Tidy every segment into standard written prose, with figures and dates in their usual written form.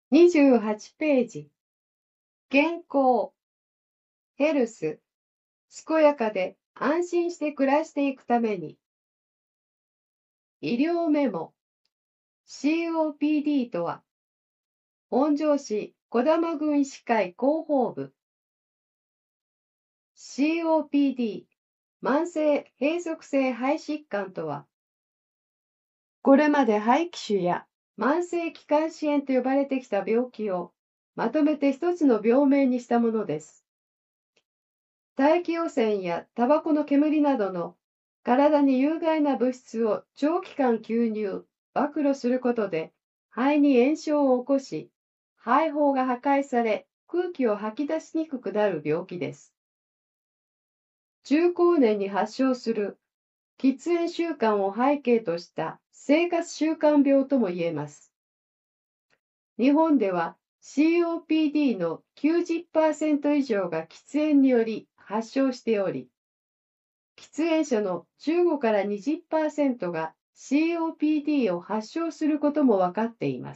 28ページ。健康、ヘルス、健やかで安心して暮らしていくために。医療メモ。COPD とは、本庄市児玉郡医師会広報部。COPD、慢性閉塞性肺疾患とは、これまで肺気腫や慢性気管支炎と呼ばれてきた病気をまとめて一つの病名にしたものです。大気汚染やタバコの煙などの体に有害な物質を長期間吸入、暴露することで肺に炎症を起こし、肺胞が破壊され空気を吐き出しにくくなる病気です。中高年に発症する喫煙習慣を背景とした生活習慣病とも言えます。日本では COPD の 90% 以上が喫煙により発症しており、喫煙者の15から 20% が COPD を発症することも分かっています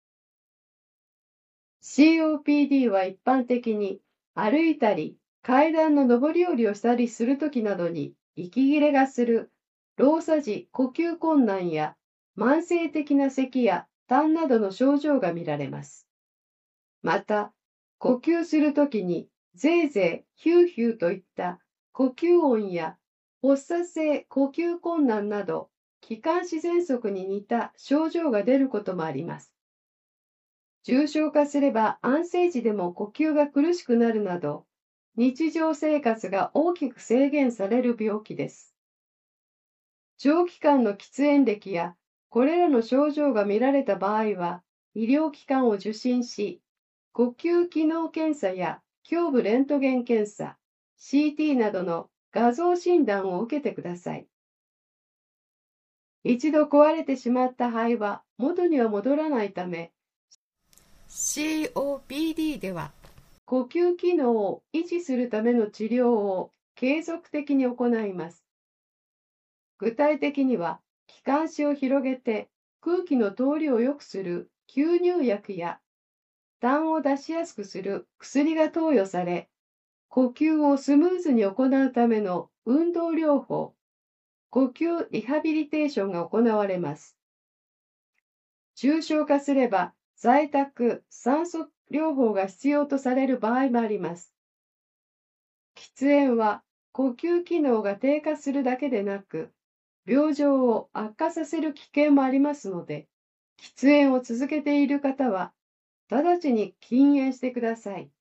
。COPD は一般的に歩いたり階段の上り下りをしたりするときなどに息切れがする、労作時呼吸困難や慢性的な咳や痰などの症状が見られます。また、呼吸するときにゼーゼー、ヒューヒューといった呼吸音や発作性呼吸困難など気管支喘息に似た症状が出ることもあります。重症化すれば安静時でも呼吸が苦しくなるなど、日常生活が大きく制限される病気です。長期間の喫煙歴やこれらの症状が見られた場合は、医療機関を受診し、呼吸機能検査や胸部レントゲン検査、CT などの画像診断を受けてください。一度壊れてしまった肺は元には戻らないため、COPD では呼吸機能を維持するための治療を継続的に行います。具体的には、気管支を広げて空気の通りを良くする吸入薬や痰を出しやすくする薬が投与され、呼吸をスムーズに行うための運動療法、呼吸リハビリテーションが行われます。重症化すれば在宅酸素療法が必要とされる場合もあります。喫煙は呼吸機能が低下するだけでなく、病状を悪化させる危険もありますので、喫煙を続けている方は直ちに禁煙してください。